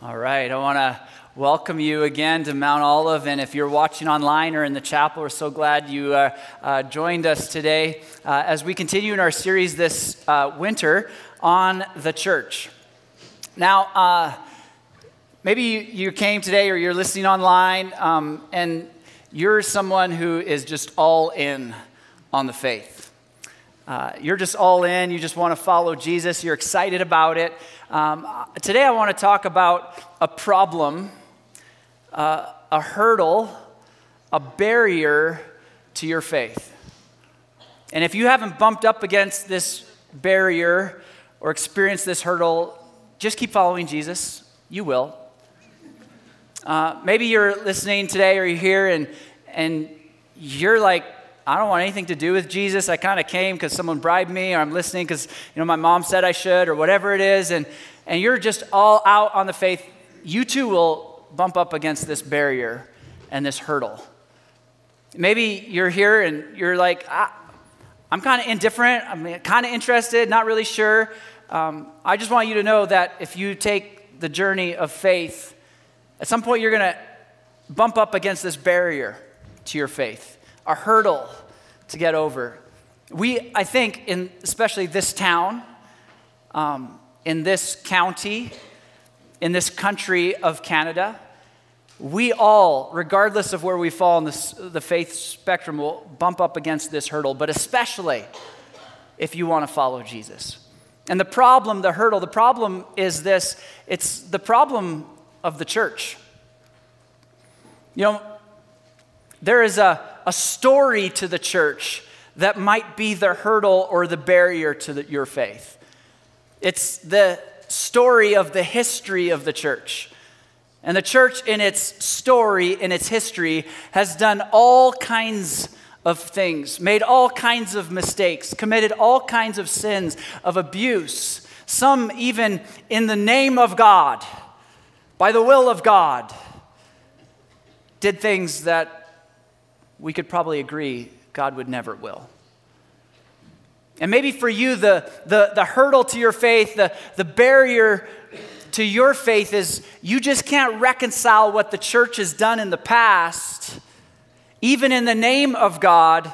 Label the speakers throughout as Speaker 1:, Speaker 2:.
Speaker 1: All right, I want to welcome you again to Mount Olive, and if you're watching online or in the chapel, we're so glad you joined us today as we continue in our series this winter on the church. Now, maybe you came today or you're listening online, and you're someone who is just all in on the faith. You're just all in, you just want to follow Jesus, you're excited about it. Today I want to talk about a problem, a hurdle, a barrier to your faith. And if you haven't bumped up against this barrier or experienced this hurdle, just keep following Jesus. You will. Maybe you're listening today or you're here and you're like, I don't want anything to do with Jesus. I kind of came because someone bribed me, or I'm listening because my mom said I should, or whatever it is, and you're just all out on the faith. You too will bump up against this barrier and this hurdle. Maybe you're here and you're like, I'm kind of indifferent. I'm kind of interested, not really sure. I just want you to know that if you take the journey of faith, at some point you're going to bump up against this barrier to your faith. A hurdle to get over. I think, especially this town, in this county, in this country of Canada, we all, regardless of where we fall in the faith spectrum, will bump up against this hurdle, but especially if you want to follow Jesus. And the problem is this, it's the problem of the church. There is a story to the church that might be the hurdle or the barrier to your faith. It's the story of the history of the church. And the church in its story, in its history, has done all kinds of things, made all kinds of mistakes, committed all kinds of sins of abuse, some even in the name of God, by the will of God, did things that we could probably agree God would never will. And maybe for you, the hurdle to your faith, the barrier to your faith is you just can't reconcile what the church has done in the past, even in the name of God,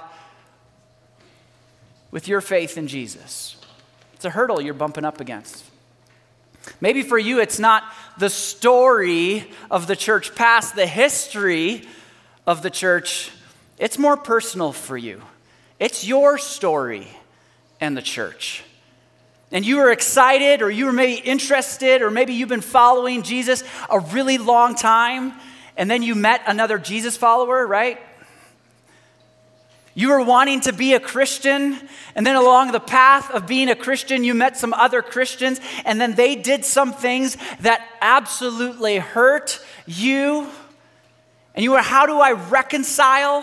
Speaker 1: with your faith in Jesus. It's a hurdle you're bumping up against. Maybe for you, it's not the story of the church past, the history of the church. It's more personal for you. It's your story and the church. And you were excited, or you were maybe interested, or maybe you've been following Jesus a really long time, and then you met another Jesus follower, right? You were wanting to be a Christian, and then along the path of being a Christian, you met some other Christians, and then they did some things that absolutely hurt you. And you were, how do I reconcile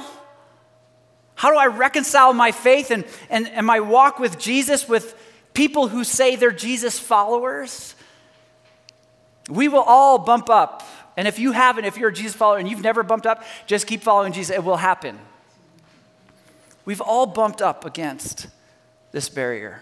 Speaker 1: my faith and my walk with Jesus with people who say they're Jesus followers? We will all bump up. And if you haven't, if you're a Jesus follower and you've never bumped up, just keep following Jesus. It will happen. We've all bumped up against this barrier.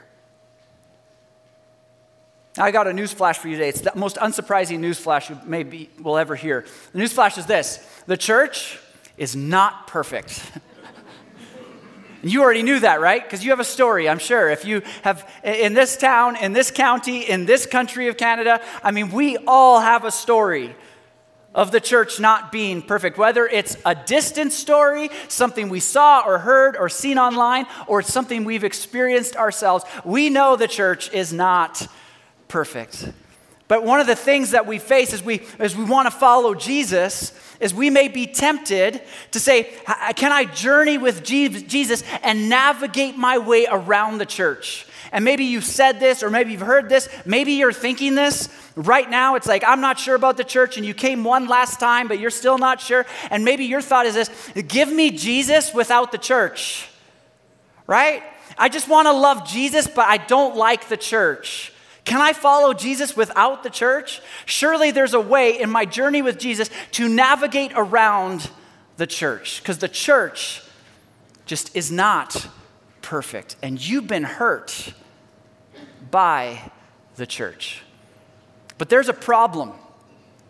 Speaker 1: Now, I got a news flash for you today. It's the most unsurprising news flash you will ever hear. The news flash is this: the church is not perfect. You already knew that, right? Because you have a story, I'm sure. If you have, in this town, in this county, in this country of Canada, we all have a story of the church not being perfect. Whether it's a distant story, something we saw or heard or seen online, or it's something we've experienced ourselves, we know the church is not perfect. But one of the things that we face as we want to follow Jesus is we may be tempted to say, can I journey with Jesus and navigate my way around the church? And maybe you've said this, or maybe you've heard this, maybe you're thinking this right now. It's like, I'm not sure about the church, and you came one last time, but you're still not sure. And maybe your thought is this: give me Jesus without the church, right? I just want to love Jesus, but I don't like the church. Can I follow Jesus without the church? Surely there's a way in my journey with Jesus to navigate around the church, because the church just is not perfect, and you've been hurt by the church. But there's a problem.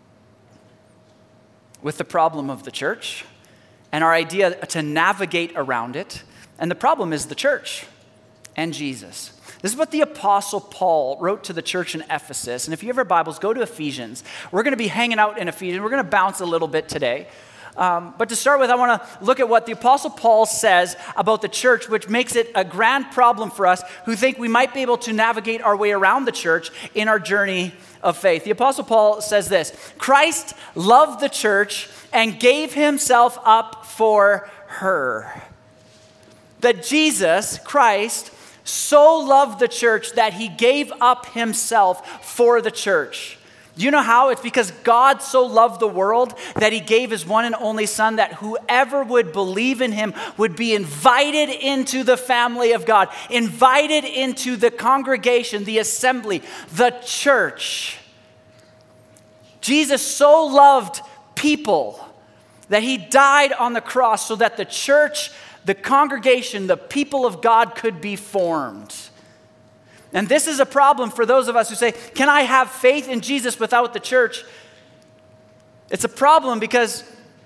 Speaker 1: with the problem of the church and our idea to navigate around it. And the problem is the church and Jesus. This is what the Apostle Paul wrote to the church in Ephesus. And if you have your Bibles, go to Ephesians. We're going to be hanging out in Ephesians. We're going to bounce a little bit today. But to start with, I want to look at what the Apostle Paul says about the church, which makes it a grand problem for us who think we might be able to navigate our way around the church in our journey of faith. The Apostle Paul says this: Christ loved the church and gave himself up for her. That Jesus, Christ, so loved the church that he gave up himself for the church. Do you know how? It's because God so loved the world that he gave his one and only Son, that whoever would believe in him would be invited into the family of God, invited into the congregation, the assembly, the church. Jesus so loved people that he died on the cross so that the church, the congregation, the people of God could be formed. And this is a problem for those of us who say, can I have faith in Jesus without the church? It's a problem because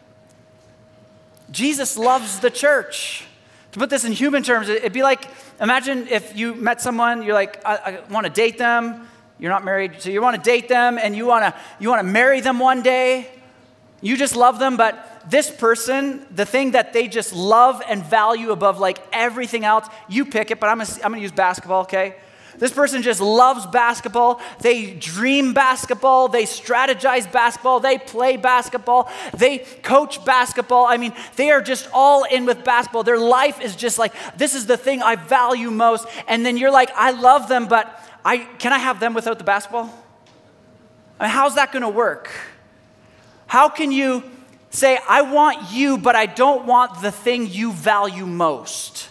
Speaker 1: Jesus loves the church. To put this in human terms, it'd be like, imagine if you met someone, you're like, I want to date them. You're not married, so you want to date them and you want to marry them one day. You just love them, but this person, the thing that they just love and value above like everything else, you pick it, but I'm going to use basketball, okay? This person just loves basketball. They dream basketball. They strategize basketball. They play basketball. They coach basketball. I mean, they are just all in with basketball. Their life is just like, this is the thing I value most. And then you're like, I love them, but can I have them without the basketball? I mean, how's that going to work? How can you say, I want you, but I don't want the thing you value most?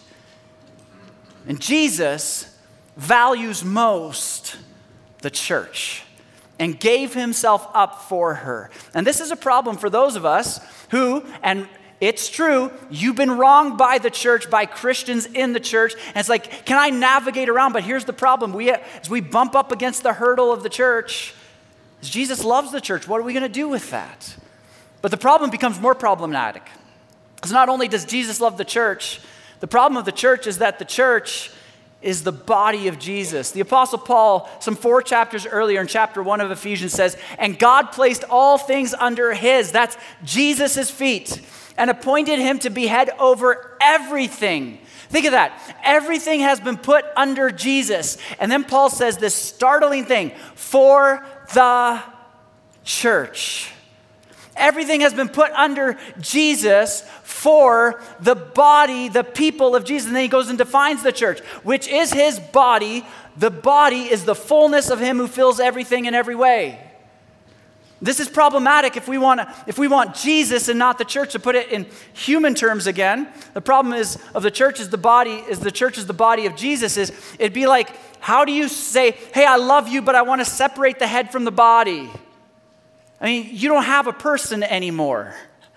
Speaker 1: And Jesus values most the church and gave himself up for her. And this is a problem for those of us who, and it's true, you've been wronged by the church, by Christians in the church. And it's like, can I navigate around? But here's the problem. As we bump up against the hurdle of the church, Jesus loves the church. What are we going to do with that? But the problem becomes more problematic. Because not only does Jesus love the church, the problem of the church is that the church is the body of Jesus. The Apostle Paul, some 4 chapters earlier in chapter 1 of Ephesians says, and God placed all things under his, that's Jesus' feet, and appointed him to be head over everything. Think of that. Everything has been put under Jesus. And then Paul says this startling thing, for the church. Everything has been put under Jesus for the body, the people of Jesus. And then he goes and defines the church, which is his body. The body is the fullness of him who fills everything in every way. This is problematic if we want Jesus and not the church. To put it in human terms again, the problem of the church is the body of Jesus. It'd be like, how do you say, hey, I love you, but I want to separate the head from the body? I mean, you don't have a person anymore.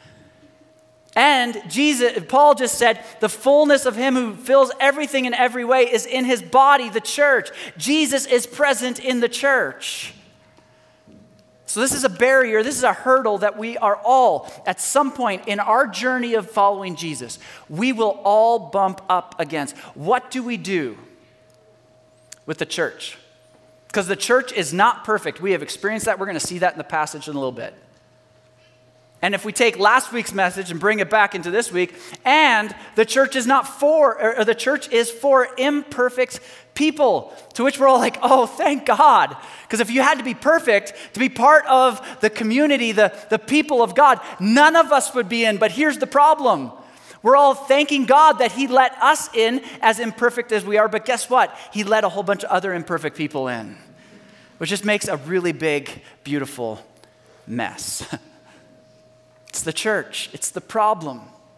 Speaker 1: And Paul just said, the fullness of him who fills everything in every way is in his body, the church. Jesus is present in the church. So this is a barrier, this is a hurdle that we are all, at some point in our journey of following Jesus, we will all bump up against. What do we do with the church? Because the church is not perfect. We have experienced that. We're going to see that in the passage in a little bit. And if we take last week's message and bring it back into this week, and the church is the church is for imperfect people, to which we're all like, oh, thank God. Because if you had to be perfect to be part of the community, the people of God, none of us would be in. But here's the problem. We're all thanking God that he let us in as imperfect as we are. But guess what? He let a whole bunch of other imperfect people in, which just makes a really big, beautiful mess. It's the church. It's the problem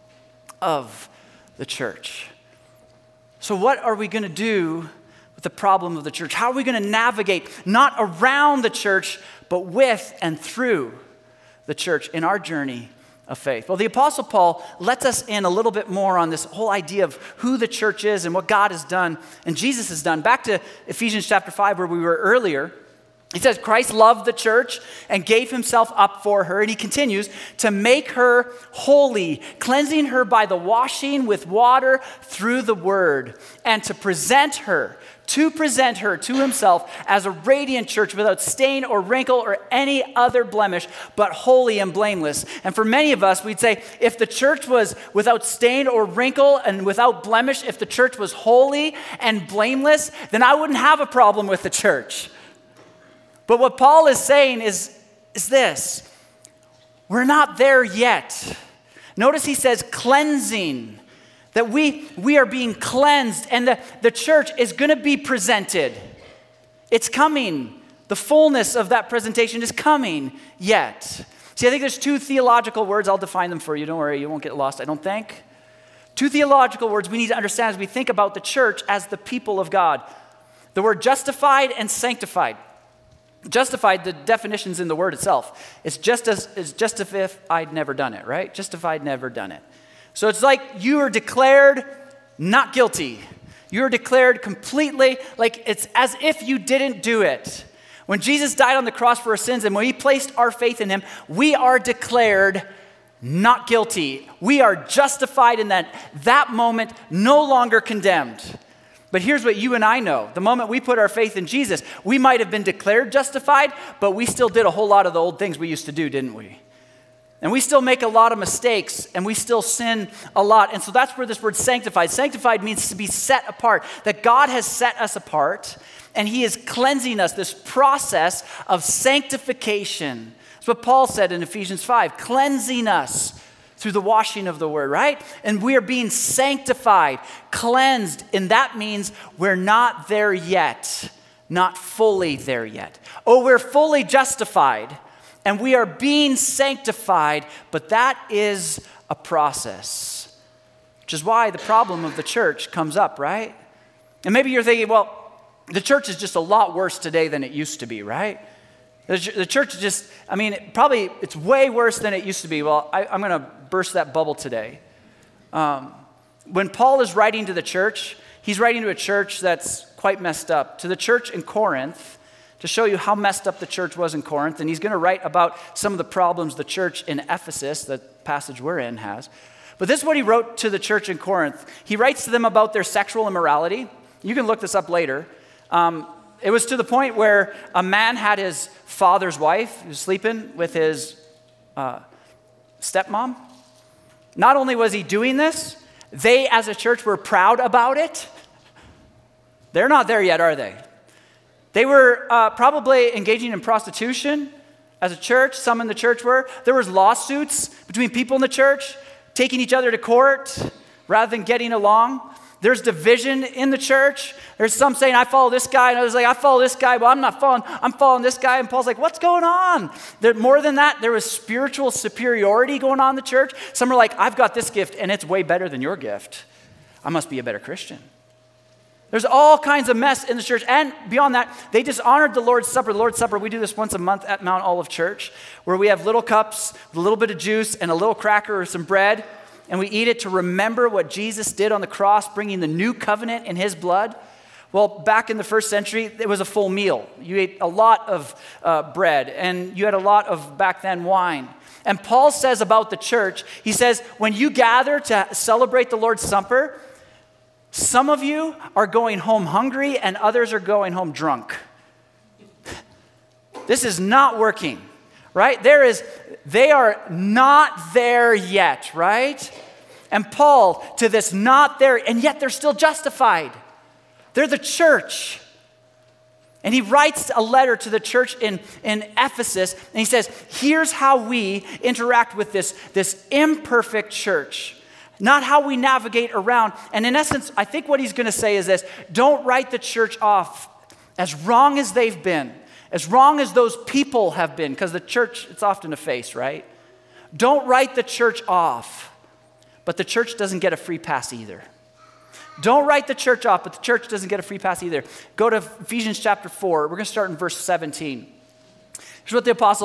Speaker 1: of the church. So what are we going to do with the problem of the church? How are we going to navigate, not around the church, but with and through the church in our journey of faith? Well, the Apostle Paul lets us in a little bit more on this whole idea of who the church is and what God has done and Jesus has done. Back to Ephesians chapter 5 where we were earlier. He says, Christ loved the church and gave himself up for her. And he continues to make her holy, cleansing her by the washing with water through the word, and to present her to himself as a radiant church without stain or wrinkle or any other blemish, but holy and blameless. And for many of us, we'd say, if the church was without stain or wrinkle and without blemish, if the church was holy and blameless, then I wouldn't have a problem with the church. But what Paul is saying is this: we're not there yet. Notice he says cleansing, that we are being cleansed, and the church is going to be presented. It's coming. The fullness of that presentation is coming yet. See, I think there's two theological words. I'll define them for you. Don't worry, you won't get lost, I don't think. Two theological words we need to understand as we think about the church as the people of God. The word justified and sanctified. Justified, the definition's in the word itself. It's just as if I'd never done it, right? Just if I'd never done it. So it's like you are declared not guilty. You're declared completely, like it's as if you didn't do it. When Jesus died on the cross for our sins and when we placed our faith in him, we are declared not guilty. We are justified in that moment, no longer condemned. But here's what you and I know. The moment we put our faith in Jesus, we might have been declared justified, but we still did a whole lot of the old things we used to do, didn't we? And we still make a lot of mistakes, and we still sin a lot. And so that's where this word sanctified. Sanctified means to be set apart, that God has set us apart, and he is cleansing us, this process of sanctification. That's what Paul said in Ephesians 5, cleansing us through the washing of the word, right? And we are being sanctified, cleansed, and that means we're not there yet, not fully there yet. Oh, we're fully justified, and we are being sanctified, but that is a process, which is why the problem of the church comes up, right? And maybe you're thinking, well, the church is just a lot worse today than it used to be, right? The church just, probably it's way worse than it used to be. Well, I'm going to burst that bubble today. When Paul is writing to the church, he's writing to a church that's quite messed up. To the church in Corinth, to show you how messed up the church was in Corinth. And he's going to write about some of the problems the church in Ephesus, the passage we're in, has. But this is what he wrote to the church in Corinth. He writes to them about their sexual immorality. You can look this up later. It was to the point where a man had his father's wife, he was sleeping with his stepmom. Not only was he doing this, they as a church were proud about it. They're not there yet, are they? They were probably engaging in prostitution as a church. Some in the church were. There was lawsuits between people in the church, taking each other to court rather than getting along. There's division in the church. There's some saying, I follow this guy, and others like, I follow this guy, but I'm following this guy. And Paul's like, what's going on? More than that, there was spiritual superiority going on in the church. Some are like, I've got this gift, and it's way better than your gift. I must be a better Christian. There's all kinds of mess in the church. And beyond that, they dishonored the Lord's Supper. The Lord's Supper, we do this once a month at Mount Olive Church, where we have little cups with a little bit of juice and a little cracker or some bread, and we eat it to remember what Jesus did on the cross, bringing the new covenant in his blood. Well, back in the first century, it was a full meal. You ate a lot of bread, and you had a lot of, back then, wine. And Paul says about the church, he says, when you gather to celebrate the Lord's Supper, some of you are going home hungry and others are going home drunk. This is not working, right? They are not there yet, right? And Paul, to this not there, and yet they're still justified. They're the church. And he writes a letter to the church in Ephesus, and he says, here's how we interact with this imperfect church. Not how we navigate around. And in essence, I think what he's going to say is this: don't write the church off as wrong as they've been, as wrong as those people have been, because the church, it's often a face, right? Don't write the church off, but the church doesn't get a free pass either. Don't write the church off, but the church doesn't get a free pass either. Go to Ephesians chapter 4. We're going to start in verse 17. Here's what the apostles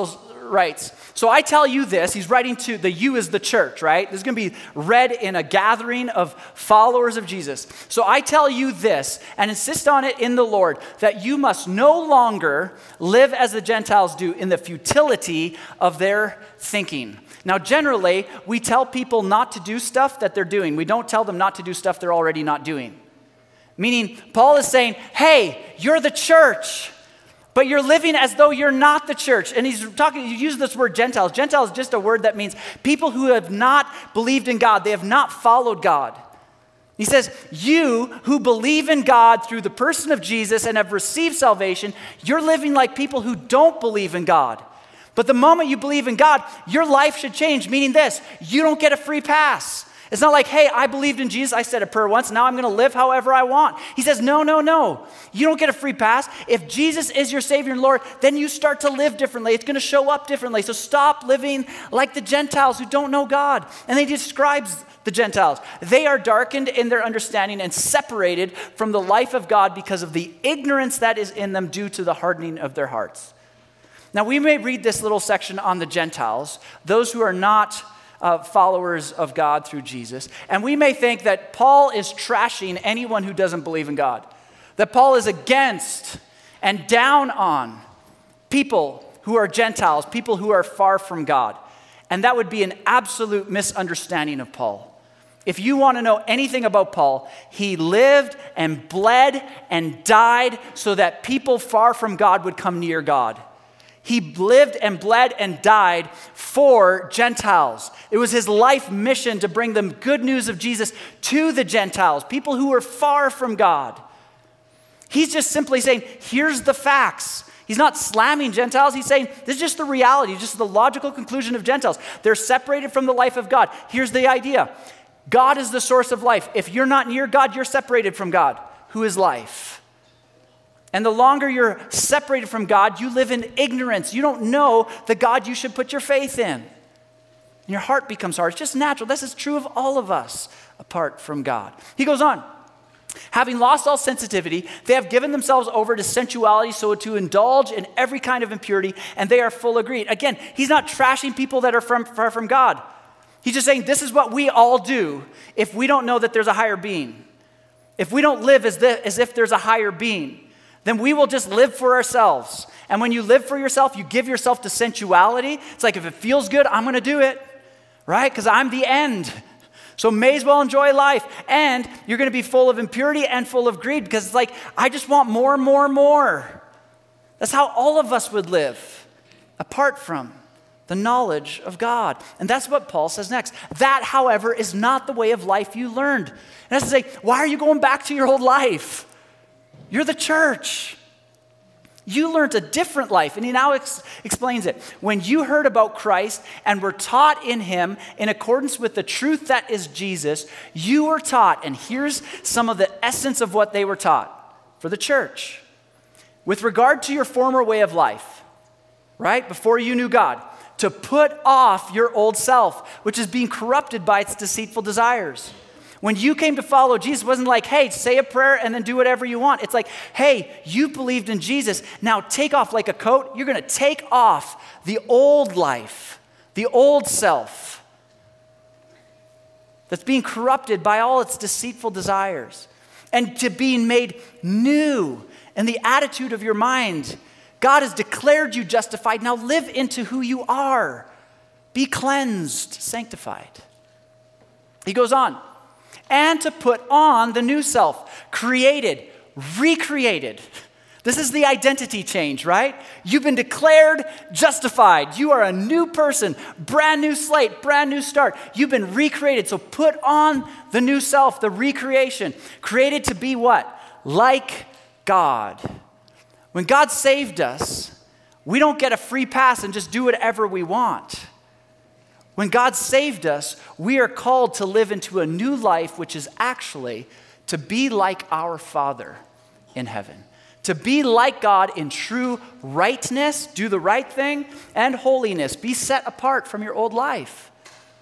Speaker 1: writes, so I tell you this, he's writing to the you is the church, right? This is going to be read in a gathering of followers of Jesus. So I tell you this, and insist on it in the Lord, that you must no longer live as the Gentiles do in the futility of their thinking. Now, generally, we tell people not to do stuff that they're doing. We don't tell them not to do stuff they're already not doing. Meaning, Paul is saying, hey, you're the church, but you're living as though you're not the church. And he's talking, you use this word Gentiles. Gentiles is just a word that means people who have not believed in God. They have not followed God. He says, you who believe in God through the person of Jesus and have received salvation, you're living like people who don't believe in God. But the moment you believe in God, your life should change, meaning this, you don't get a free pass. It's not like, hey, I believed in Jesus. I said a prayer once. Now I'm going to live however I want. He says, no. You don't get a free pass. If Jesus is your Savior and Lord, then you start to live differently. It's going to show up differently. So stop living like the Gentiles who don't know God. And he describes the Gentiles. They are darkened in their understanding and separated from the life of God because of the ignorance that is in them due to the hardening of their hearts. Now we may read this little section on the Gentiles, those who are not followers of God through Jesus. And we may think that Paul is trashing anyone who doesn't believe in God. That Paul is against and down on people who are Gentiles, people who are far from God. And that would be an absolute misunderstanding of Paul. If you want to know anything about Paul, he lived and bled and died so that people far from God would come near God. He lived and bled and died for Gentiles. It was his life mission to bring them good news of Jesus to the Gentiles, people who were far from God. He's just simply saying, here's the facts. He's not slamming Gentiles. He's saying, this is just the reality, just the logical conclusion of Gentiles. They're separated from the life of God. Here's the idea. God is the source of life. If you're not near God, you're separated from God, who is life. And the longer you're separated from God, you live in ignorance. You don't know the God you should put your faith in. And your heart becomes hard. It's just natural. This is true of all of us apart from God. He goes on. Having lost all sensitivity, they have given themselves over to sensuality so to indulge in every kind of impurity, and they are full of greed. Again, he's not trashing people that are far from God. He's just saying this is what we all do if we don't know that there's a higher being. If we don't live as if there's a higher being, then we will just live for ourselves. And when you live for yourself, you give yourself to sensuality. It's like if it feels good, I'm going to do it, right? Because I'm the end. So may as well enjoy life. And you're going to be full of impurity and full of greed because it's like, I just want more and more and more. That's how all of us would live apart from the knowledge of God. And that's what Paul says next. That, however, is not the way of life you learned. And that's to say, why are you going back to your old life? You're the church. You learned a different life. And he now explains it. When you heard about Christ and were taught in him in accordance with the truth that is Jesus, you were taught, and here's some of the essence of what they were taught for the church. With regard to your former way of life, right, before you knew God, to put off your old self, which is being corrupted by its deceitful desires. When you came to follow Jesus, it wasn't like, hey, say a prayer and then do whatever you want. It's like, hey, you believed in Jesus. Now take off like a coat. You're going to take off the old life, the old self that's being corrupted by all its deceitful desires, and to being made new in the attitude of your mind. God has declared you justified. Now live into who you are. Be cleansed, sanctified. He goes on. And to put on the new self, created, recreated. This is the identity change, right? You've been declared justified. You are a new person, brand new slate, brand new start. You've been recreated. So put on the new self, the recreation. Created to be what? Like God. When God saved us, we don't get a free pass and just do whatever we want. When God saved us, we are called to live into a new life, which is actually to be like our Father in heaven. To be like God in true rightness, do the right thing, and holiness. Be set apart from your old life.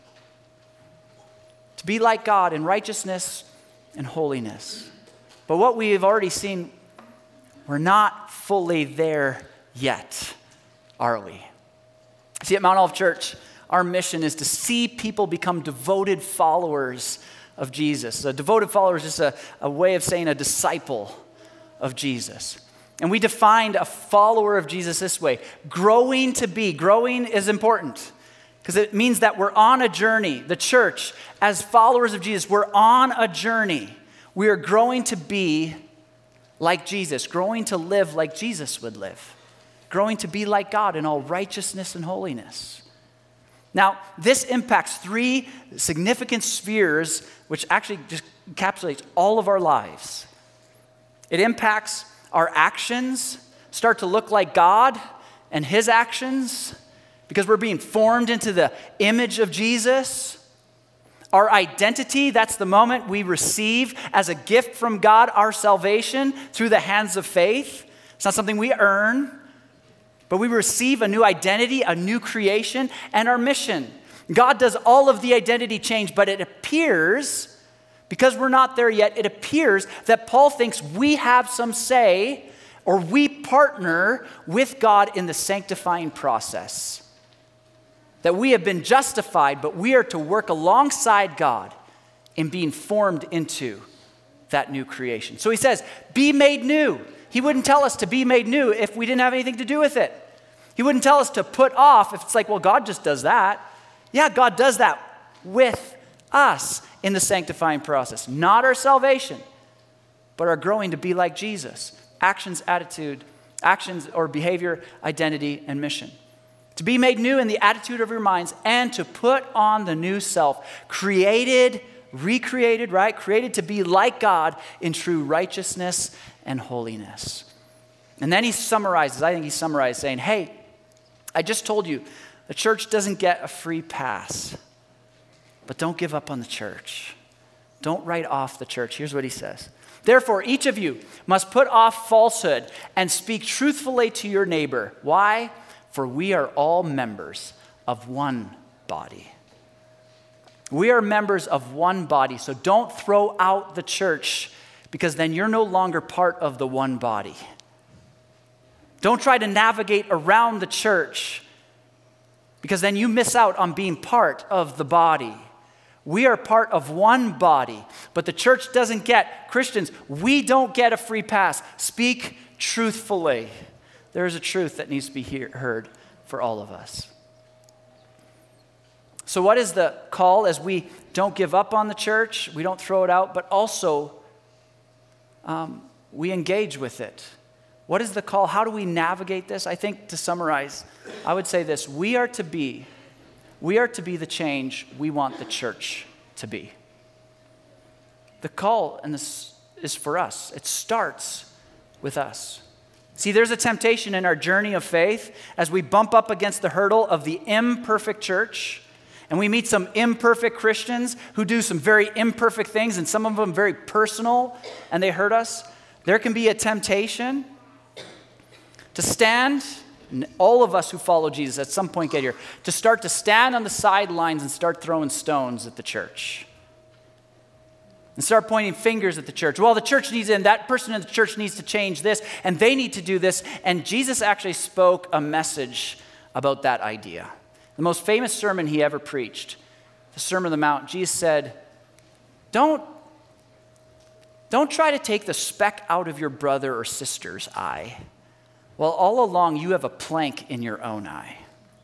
Speaker 1: To be like God in righteousness and holiness. But what we have already seen, we're not fully there yet, are we? See, at Mount Olive Church, our mission is to see people become devoted followers of Jesus. A devoted follower is just a way of saying a disciple of Jesus. And we defined a follower of Jesus this way. Growing is important because it means that we're on a journey. The church, as followers of Jesus, we're on a journey. We are growing to be like Jesus, growing to live like Jesus would live, growing to be like God in all righteousness and holiness. Now, this impacts three significant spheres, which actually just encapsulates all of our lives. It impacts our actions, start to look like God and his actions, because we're being formed into the image of Jesus. Our identity, that's the moment we receive as a gift from God our salvation through the hands of faith. It's not something we earn, but we receive a new identity, a new creation, and our mission. God does all of the identity change, but it appears, because we're not there yet, it appears that Paul thinks we have some say or we partner with God in the sanctifying process. That we have been justified, but we are to work alongside God in being formed into that new creation. So he says, be made new. He wouldn't tell us to be made new if we didn't have anything to do with it. He wouldn't tell us to put off if it's like, well, God just does that. Yeah, God does that with us in the sanctifying process. Not our salvation, but our growing to be like Jesus. Actions or behavior, identity, and mission. To be made new in the attitude of your minds and to put on the new self, recreated, right? Created to be like God in true righteousness and holiness. And then he summarizes saying, hey, I just told you, the church doesn't get a free pass, but don't give up on the church. Don't write off the church. Here's what he says. Therefore, each of you must put off falsehood and speak truthfully to your neighbor. Why? For we are all members of one body. We are members of one body, so don't throw out the church because then you're no longer part of the one body. Don't try to navigate around the church because then you miss out on being part of the body. We are part of one body, but the church doesn't get, Christians, we don't get a free pass. Speak truthfully. There is a truth that needs to be heard for all of us. So what is the call as we don't give up on the church, we don't throw it out, but also we engage with it? What is the call? How do we navigate this? I think to summarize, I would say this: we are to be the change we want the church to be. The call, and this is for us, it starts with us. See, there's a temptation in our journey of faith as we bump up against the hurdle of the imperfect church, and we meet some imperfect Christians who do some very imperfect things, and some of them very personal, and they hurt us. There can be a temptation to stand, and all of us who follow Jesus at some point get here, to start to stand on the sidelines and start throwing stones at the church. And start pointing fingers at the church. Well, the church needs in, that person in the church needs to change this, and they need to do this. And Jesus actually spoke a message about that idea. The most famous sermon he ever preached, the Sermon on the Mount, Jesus said, don't try to take the speck out of your brother or sister's eye, while all along you have a plank in your own eye.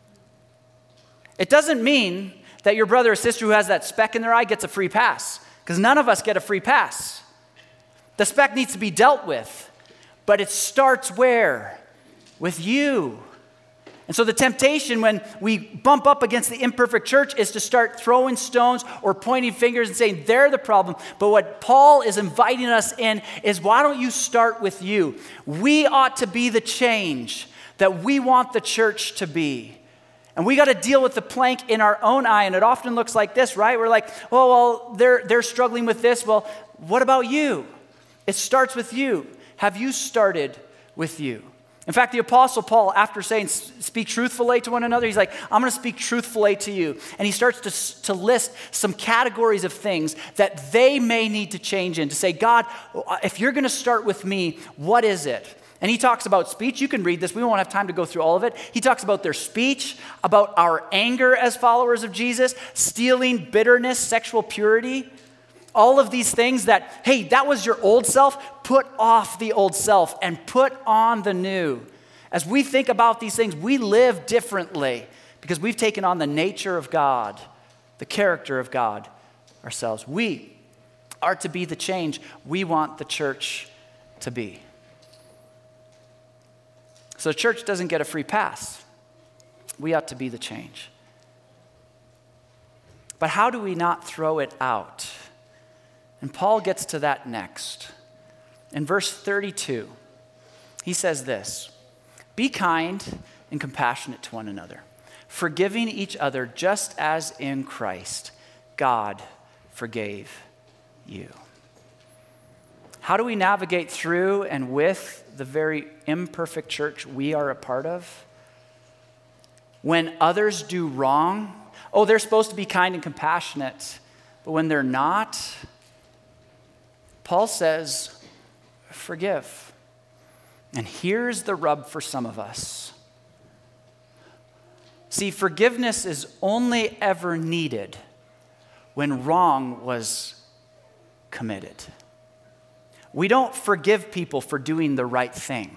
Speaker 1: It doesn't mean that your brother or sister who has that speck in their eye gets a free pass, because none of us get a free pass. The speck needs to be dealt with, but it starts where? With you. And so the temptation when we bump up against the imperfect church is to start throwing stones or pointing fingers and saying they're the problem. But what Paul is inviting us in is, why don't you start with you? We ought to be the change that we want the church to be. And we got to deal with the plank in our own eye, and it often looks like this, right? We're like, oh, well, they're struggling with this. Well, what about you? It starts with you. Have you started with you? In fact, the Apostle Paul, after saying, speak truthfully to one another, he's like, I'm going to speak truthfully to you. And he starts to list some categories of things that they may need to change in, to say, God, if you're going to start with me, what is it? And he talks about speech. You can read this. We won't have time to go through all of it. He talks about their speech, about our anger as followers of Jesus, stealing, bitterness, sexual purity. All of these things that, hey, that was your old self. Put off the old self and put on the new. As we think about these things, we live differently because we've taken on the nature of God, the character of God ourselves. We are to be the change we want the church to be. So the church doesn't get a free pass. We ought to be the change. But how do we not throw it out? And Paul gets to that next. In verse 32, he says this, "Be kind and compassionate to one another, forgiving each other just as in Christ God forgave you." How do we navigate through and with the very imperfect church we are a part of? When others do wrong, they're supposed to be kind and compassionate, but when they're not, Paul says, forgive. And here's the rub for some of us. See, forgiveness is only ever needed when wrong was committed. We don't forgive people for doing the right thing.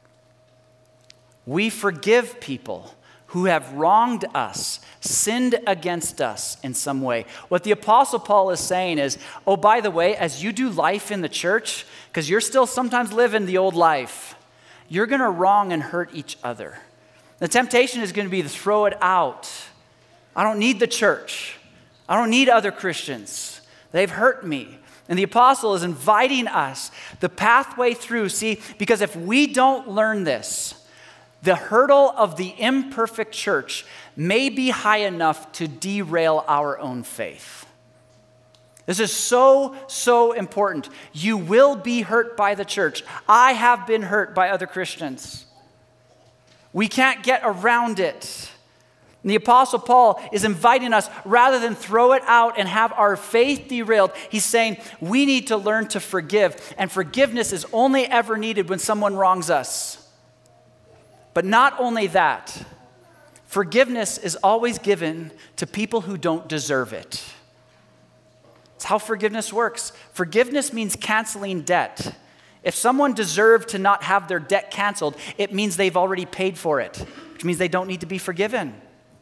Speaker 1: We forgive people who have wronged us, sinned against us in some way. What the Apostle Paul is saying is, by the way, as you do life in the church, because you're still sometimes living the old life, you're going to wrong and hurt each other. The temptation is going to be to throw it out. I don't need the church. I don't need other Christians. They've hurt me. And the apostle is inviting us the pathway through. See, because if we don't learn this, the hurdle of the imperfect church may be high enough to derail our own faith. This is so, so important. You will be hurt by the church. I have been hurt by other Christians. We can't get around it. And the Apostle Paul is inviting us, rather than throw it out and have our faith derailed, he's saying we need to learn to forgive. And forgiveness is only ever needed when someone wrongs us. But not only that, forgiveness is always given to people who don't deserve it. It's how forgiveness works. Forgiveness means canceling debt. If someone deserved to not have their debt canceled, it means they've already paid for it, which means they don't need to be forgiven.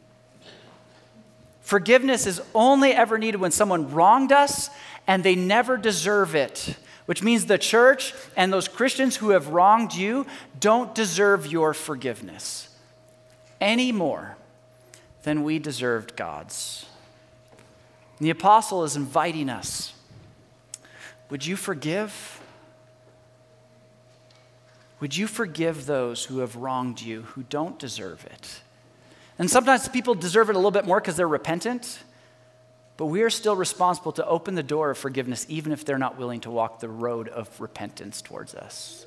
Speaker 1: Forgiveness is only ever needed when someone wronged us and they never deserve it, which means the church and those Christians who have wronged you don't deserve your forgiveness any more than we deserved God's. And the apostle is inviting us. Would you forgive? Would you forgive those who have wronged you, who don't deserve it? And sometimes people deserve it a little bit more because they're repentant, but we are still responsible to open the door of forgiveness even if they're not willing to walk the road of repentance towards us.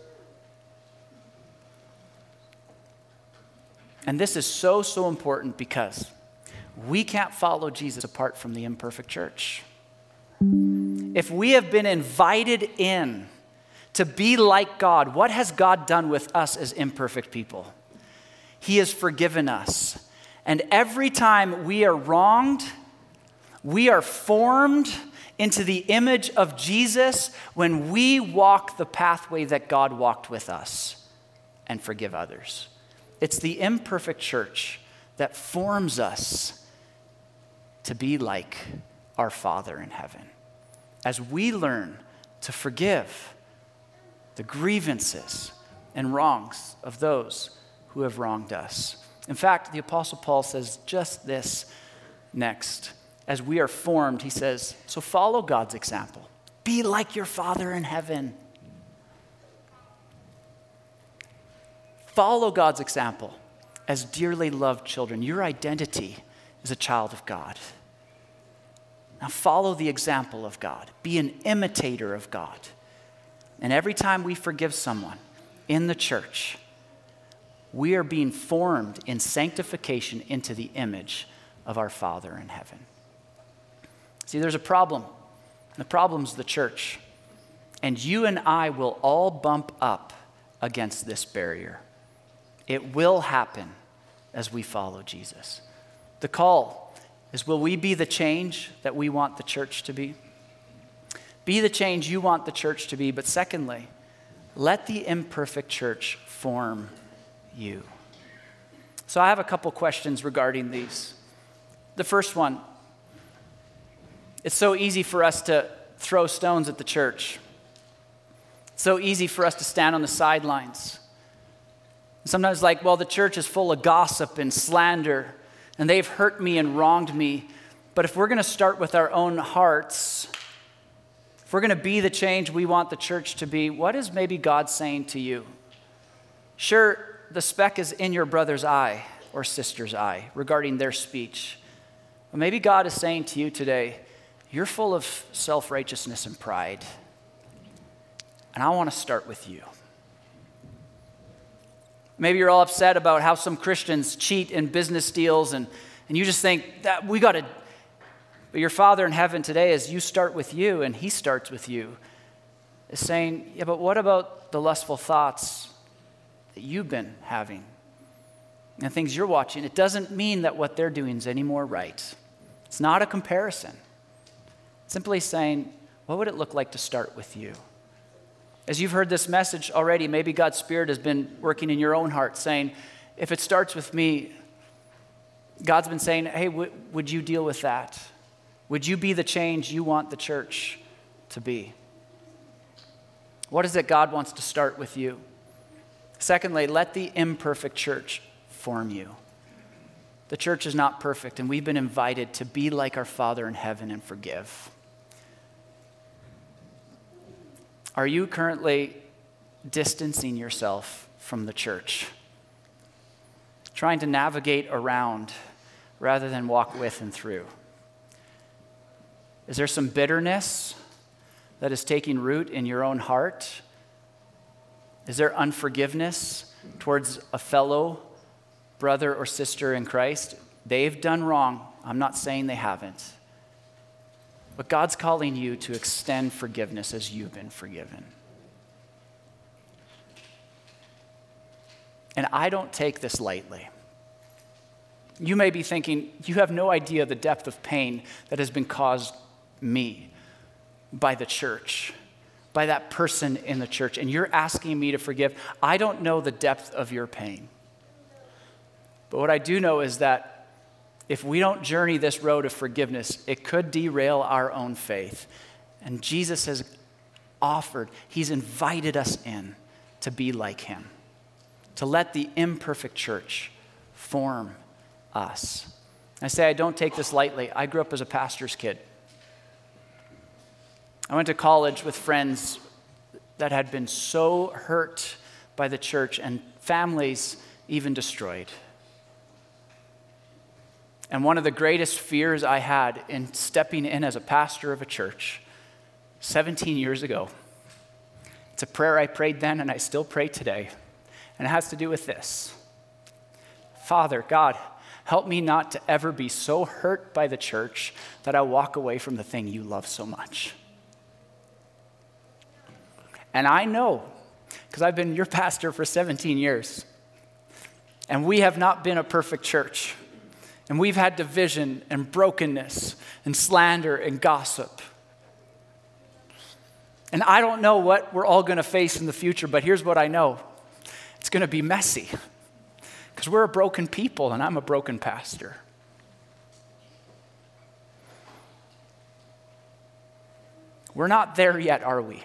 Speaker 1: And this is so, so important because we can't follow Jesus apart from the imperfect church. If we have been invited in to be like God, what has God done with us as imperfect people? He has forgiven us. And every time we are wronged, we are formed into the image of Jesus when we walk the pathway that God walked with us and forgive others. It's the imperfect church that forms us to be like our Father in heaven. As we learn to forgive the grievances and wrongs of those who have wronged us. In fact, the Apostle Paul says just this next. As we are formed, he says, so follow God's example. Be like your Father in heaven. Follow God's example as dearly loved children. Your identity is a child of God. Now follow the example of God. Be an imitator of God. And every time we forgive someone in the church, we are being formed in sanctification into the image of our Father in heaven. See, there's a problem. The problem's the church. And you and I will all bump up against this barrier. It will happen as we follow Jesus. The call is, will we be the change that we want the church to be? Be the change you want the church to be, but secondly, let the imperfect church form you. So I have a couple questions regarding these. The first one, it's so easy for us to throw stones at the church. It's so easy for us to stand on the sidelines. Sometimes like, well, the church is full of gossip and slander, and they've hurt me and wronged me. But if we're going to start with our own hearts, if we're going to be the change we want the church to be, what is maybe God saying to you? Sure, the speck is in your brother's eye or sister's eye regarding their speech. But maybe God is saying to you today, you're full of self-righteousness and pride. And I want to start with you. Maybe you're all upset about how some Christians cheat in business deals, and you just think that we got to. But your Father in heaven today, as you start with you, and He starts with you, is saying, yeah, but what about the lustful thoughts that you've been having and things you're watching? It doesn't mean that what they're doing is any more right. It's not a comparison. It's simply saying, what would it look like to start with you? As you've heard this message already, maybe God's Spirit has been working in your own heart, saying, if it starts with me, God's been saying, hey, would you deal with that? Would you be the change you want the church to be? What is it God wants to start with you? Secondly, let the imperfect church form you. The church is not perfect, and we've been invited to be like our Father in heaven and forgive. Are you currently distancing yourself from the church? Trying to navigate around rather than walk with and through? Is there some bitterness that is taking root in your own heart? Is there unforgiveness towards a fellow brother or sister in Christ? They've done wrong. I'm not saying they haven't. But God's calling you to extend forgiveness as you've been forgiven. And I don't take this lightly. You may be thinking, you have no idea the depth of pain that has been caused me by the church, by that person in the church, and you're asking me to forgive. I don't know the depth of your pain. But what I do know is that if we don't journey this road of forgiveness, it could derail our own faith. And Jesus has offered, He's invited us in to be like Him, to let the imperfect church form us. I say I don't take this lightly. I grew up as a pastor's kid. I went to college with friends that had been so hurt by the church and families even destroyed. And one of the greatest fears I had in stepping in as a pastor of a church 17 years ago, it's a prayer I prayed then and I still pray today, and it has to do with this. Father, God, help me not to ever be so hurt by the church that I walk away from the thing you love so much. And I know, because I've been your pastor for 17 years, and we have not been a perfect church. And we've had division and brokenness and slander and gossip. And I don't know what we're all going to face in the future, but here's what I know. It's going to be messy because we're a broken people and I'm a broken pastor. We're not there yet, are we?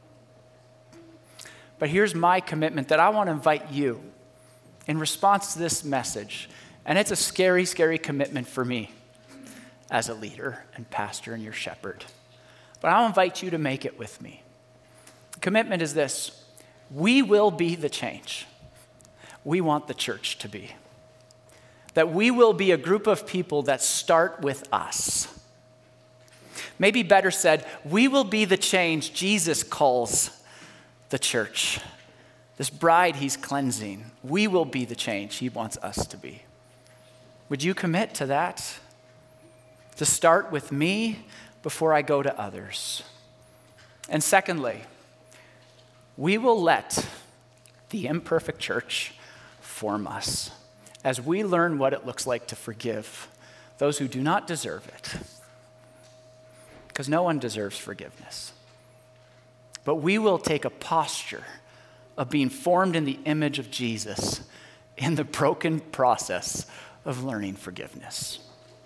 Speaker 1: But here's my commitment that I want to invite you in response to this message. And it's a scary, scary commitment for me as a leader and pastor and your shepherd. But I'll invite you to make it with me. The commitment is this: we will be the change we want the church to be. That we will be a group of people that start with us. Maybe better said, we will be the change Jesus calls the church. This bride He's cleansing, we will be the change He wants us to be. Would you commit to that? To start with me before I go to others. And secondly, we will let the imperfect church, form us as we learn what it looks like to forgive those who do not deserve it. Because no one deserves forgiveness. But we will take a posture of being formed in the image of Jesus in the broken process of learning forgiveness.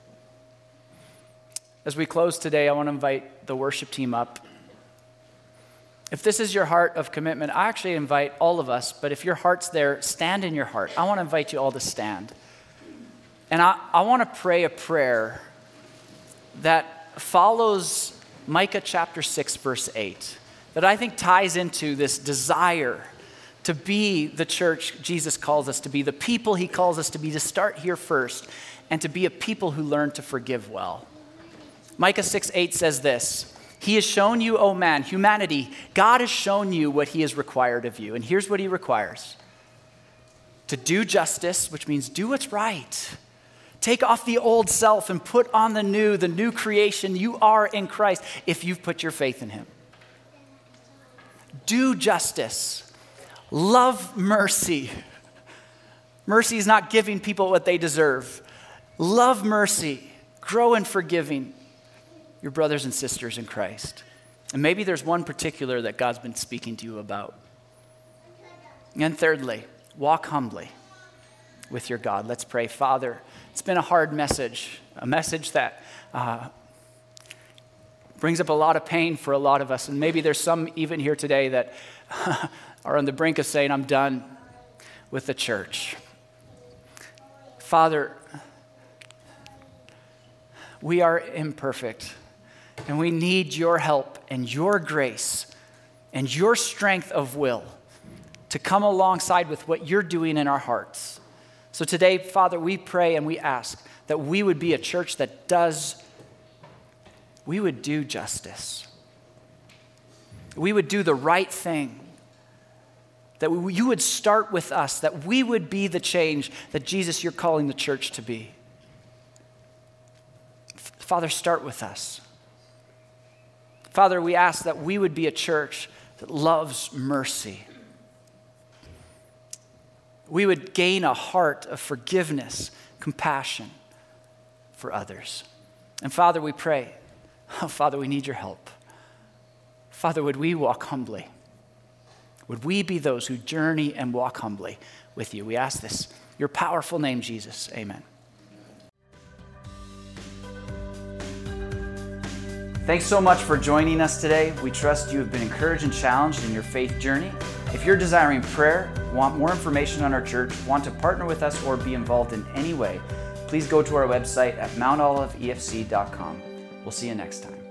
Speaker 1: As we close today, I want to invite the worship team up. If this is your heart of commitment, I actually invite all of us, but if your heart's there, stand in your heart. I want to invite you all to stand. And I want to pray a prayer that follows Micah chapter 6, verse 8, that I think ties into this desire to be the church Jesus calls us to be, the people he calls us to be, to start here first, and to be a people who learn to forgive well. Micah 6:8 says this, "He has shown you, O man," humanity, God has shown you what he has required of you. And here's what he requires. To do justice, which means do what's right. Take off the old self and put on the new creation you are in Christ if you've put your faith in him. Do justice. Love mercy. Mercy is not giving people what they deserve. Love mercy. Grow in forgiving your brothers and sisters in Christ. And maybe there's one particular that God's been speaking to you about. And thirdly, walk humbly with your God. Let's pray. Father, it's been a hard message, a message that brings up a lot of pain for a lot of us. And maybe there's some even here today that are on the brink of saying, I'm done with the church. Father, we are imperfect, and we need your help and your grace and your strength of will to come alongside with what you're doing in our hearts. So today, Father, we pray and we ask that we would be a church that we would do justice. We would do the right thing. That you would start with us, that we would be the change that Jesus, you're calling the church to be. Father, start with us. Father, we ask that we would be a church that loves mercy. We would gain a heart of forgiveness, compassion for others. And Father, we pray, Father, we need your help. Father, would we walk humbly? Would we be those who journey and walk humbly with you? We ask this in your powerful name, Jesus. Amen. Thanks so much for joining us today. We trust you have been encouraged and challenged in your faith journey. If you're desiring prayer, want more information on our church, want to partner with us, or be involved in any way, please go to our website at mountoliveefc.com. We'll see you next time.